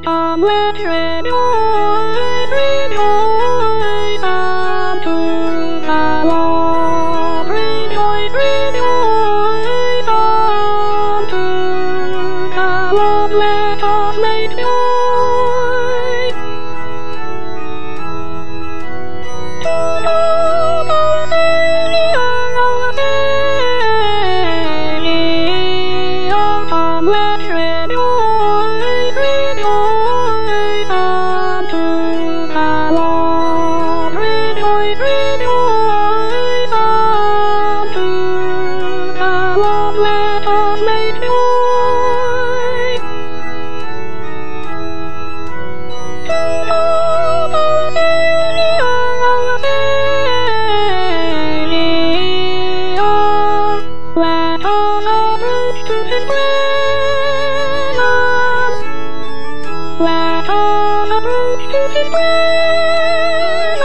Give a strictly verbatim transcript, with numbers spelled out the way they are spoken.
come let's rejoice, rejoice unto the Lord. Rejoice, rejoice unto the Lord. Let us make joy to know our Savior, our Savior. Come let's rejoice, rejoice unto the Lord. Rejoice, rejoice unto the Lord. Let us make joy to know our Savior, our Savior. Let us approach to His presence. Let us approach to His presence.